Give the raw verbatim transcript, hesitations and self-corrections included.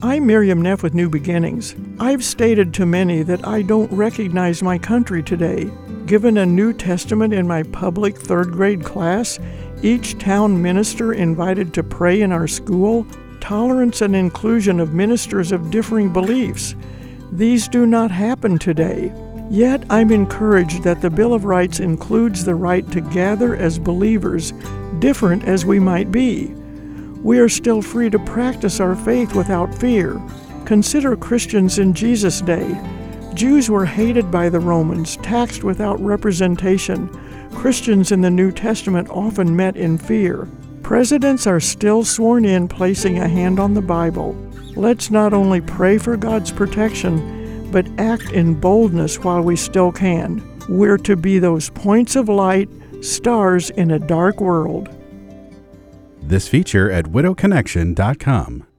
I'm Miriam Neff with New Beginnings. I've stated to many that I don't recognize my country today. Given a New Testament in my public third grade class, each town minister invited to pray in our school, tolerance and inclusion of ministers of differing beliefs. These do not happen today. Yet I'm encouraged that the Bill of Rights includes the right to gather as believers, different as we might be. We are still free to practice our faith without fear. Consider Christians in Jesus' day. Jews were hated by the Romans, taxed without representation. Christians in the New Testament often met in fear. Presidents are still sworn in placing a hand on the Bible. Let's not only pray for God's protection, but act in boldness while we still can. We're to be those points of light, stars in a dark world. This feature at widow connection dot com.